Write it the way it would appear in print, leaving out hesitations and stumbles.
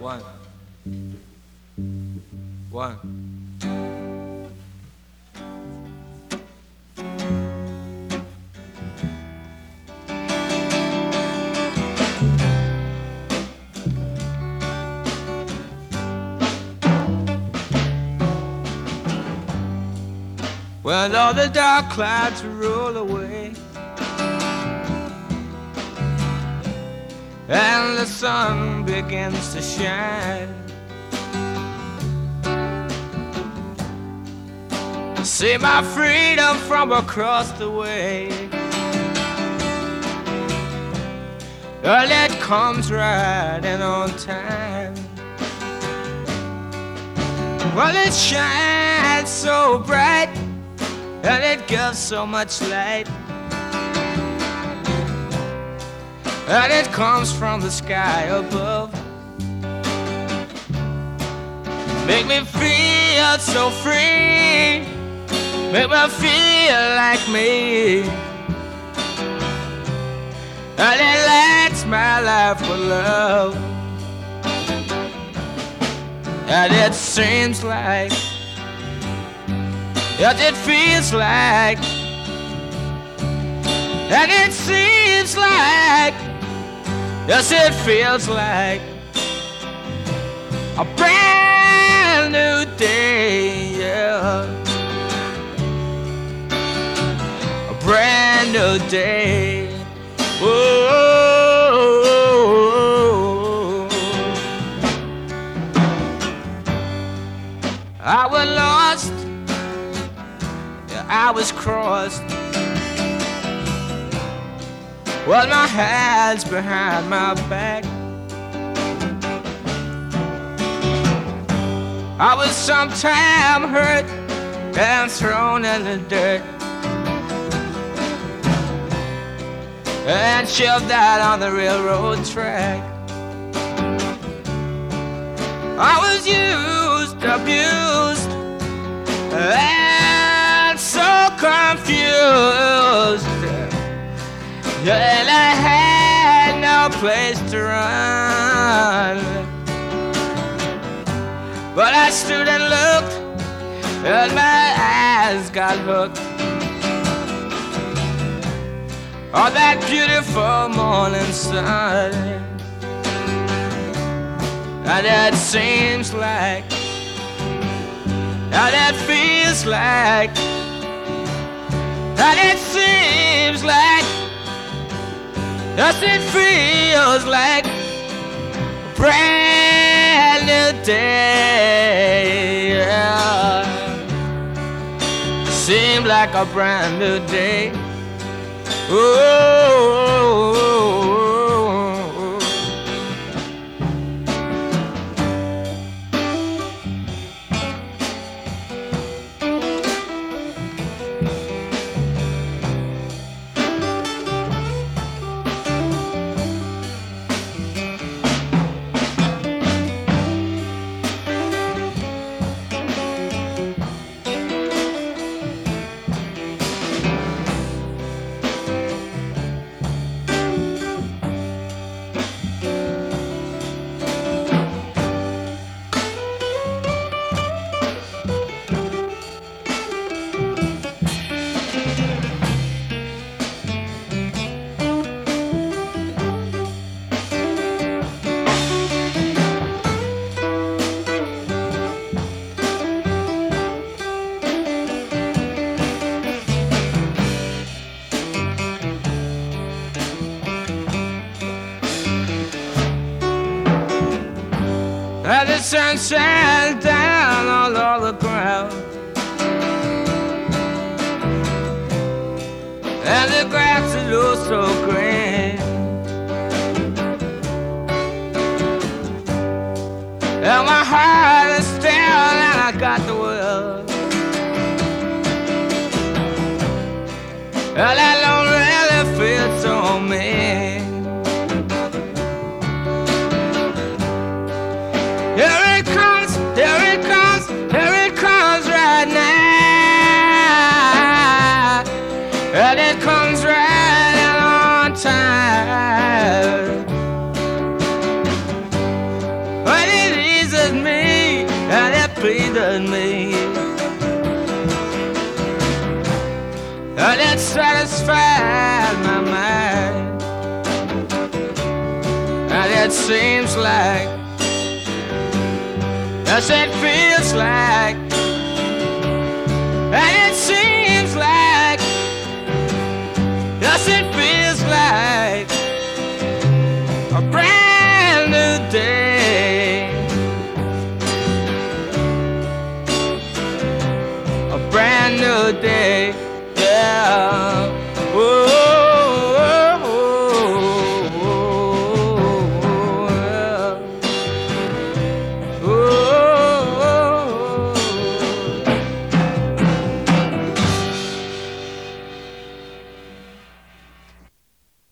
One. One. When all the dark clouds roll away and the sun begins to shine, see my freedom from across the way. Well, it comes right in on time. Well, it shines so bright and it gives so much light, and it comes from the sky above. Make me feel so free, make me feel like me, and it lights my life with love. And it seems like, yes, it feels like, and it seems like, yes, it feels like a brand new day, yeah. A brand new day. Whoa. I was lost, I was crossed. Well, my hands behind my back. I was sometime hurt and thrown in the dirt and shoved out on the railroad track. I was used, abused, and so confused, and I had no place to run. But I stood and looked, and my eyes got hooked on that beautiful morning sun. And it seems like, and it feels like, and it seems like, yes, it feels like a brand new day, yeah. Seems like a brand new day. Oh. And the sun shines down all over the ground, and the grass is oh so green, and my heart is still, and I got the world, and I don't really feel so mean. Here it comes, here it comes, here it comes right now. And it comes right on time. it seems like, yes, it feels like, and